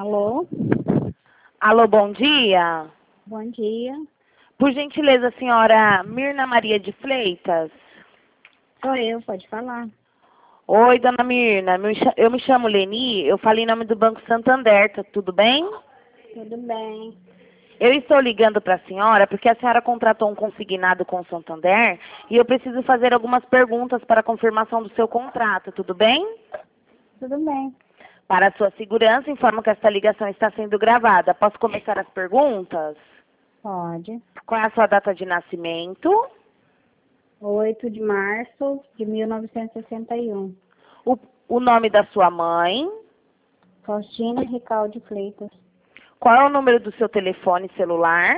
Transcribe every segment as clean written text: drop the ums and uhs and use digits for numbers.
Alô? Alô, bom dia. Bom dia. Por gentileza, senhora Mirna Maria de Freitas? Sou eu, pode falar. Oi, dona Mirna. Eu me chamo Leni, eu falei em nome do Banco Santander, tá tudo bem? Tudo bem. Eu estou ligando para a senhora porque a senhora contratou um consignado com o Santander e eu preciso fazer algumas perguntas para a confirmação do seu contrato, tudo bem? Tudo bem. Para a sua segurança, informo que esta ligação está sendo gravada. Posso começar as perguntas? Pode. Qual é a sua data de nascimento? 8 de março de 1961. O nome da sua mãe? Faustina Ricaldi Freitas. Qual é o número do seu telefone celular?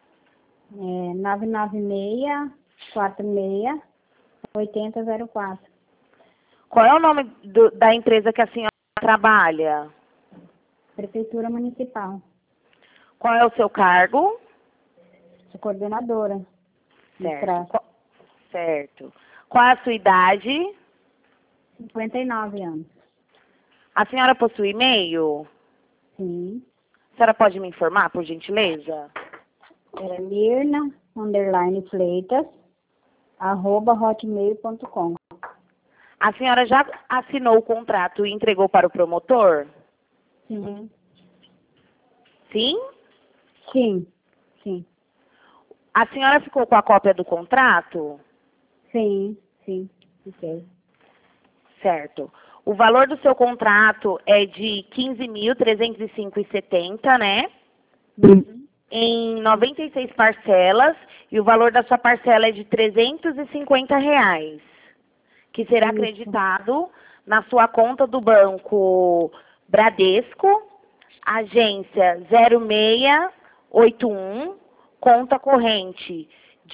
996-46-8004. Qual é o nome da empresa que a senhora trabalha? Prefeitura Municipal. Qual é o seu cargo? Sou coordenadora. Certo. Certo. Qual é a sua idade? 59 anos. A senhora possui e-mail? Sim. A senhora pode me informar, por gentileza? É Mirna_Freitas @hotmail.com. A senhora já assinou o contrato e entregou para o promotor? Sim. Sim? Sim. Sim. A senhora ficou com a cópia do contrato? Sim. Sim. Ok. Certo. O valor do seu contrato é de 15.305,70, né? Em 96 parcelas, e o valor da sua parcela é de R$ 350, que será Isso. acreditado na sua conta do Banco Bradesco, agência 0681, conta corrente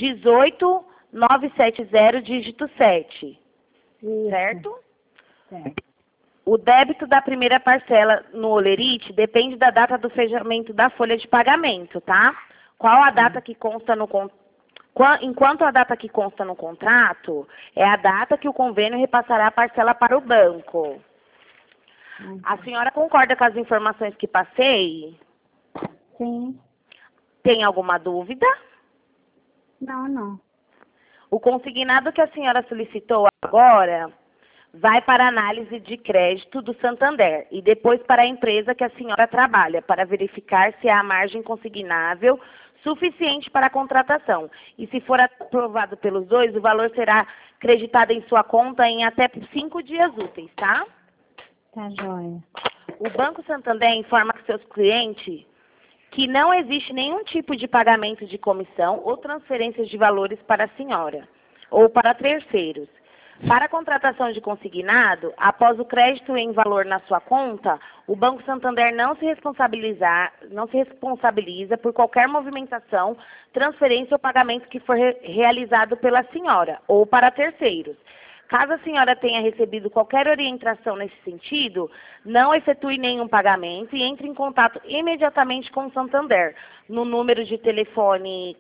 18970, dígito 7, Isso. certo? Certo. O débito da primeira parcela no Olerite depende da data do fechamento da folha de pagamento, tá? Qual a data que consta no Enquanto a data que consta no contrato é a data que o convênio repassará a parcela para o banco. A senhora concorda com as informações que passei? Sim. Tem alguma dúvida? Não. O consignado que a senhora solicitou agora vai para a análise de crédito do Santander e depois para a empresa que a senhora trabalha, para verificar se há margem consignável suficiente para a contratação. E se for aprovado pelos dois, o valor será creditado em sua conta em até 5 dias úteis, tá? Tá joia. O Banco Santander informa que seus clientes que não existe nenhum tipo de pagamento de comissão ou transferência de valores para a senhora ou para terceiros. Para a contratação de consignado, após o crédito em valor na sua conta, o Banco Santander não se responsabiliza por qualquer movimentação, transferência ou pagamento que for realizado pela senhora ou para terceiros. Caso a senhora tenha recebido qualquer orientação nesse sentido, não efetue nenhum pagamento e entre em contato imediatamente com o Santander, no número de telefone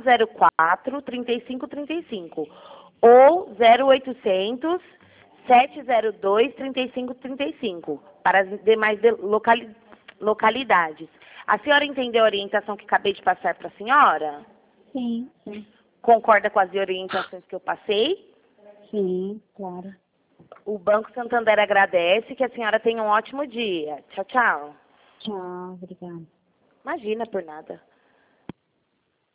404-3535 ou 0800 702 3535 para as demais localidades. A senhora entendeu a orientação que acabei de passar para a senhora? Sim. Concorda com as orientações que eu passei? Sim, claro. O Banco Santander agradece, que a senhora tenha um ótimo dia. Tchau, tchau. Tchau, obrigada. Imagina, por nada.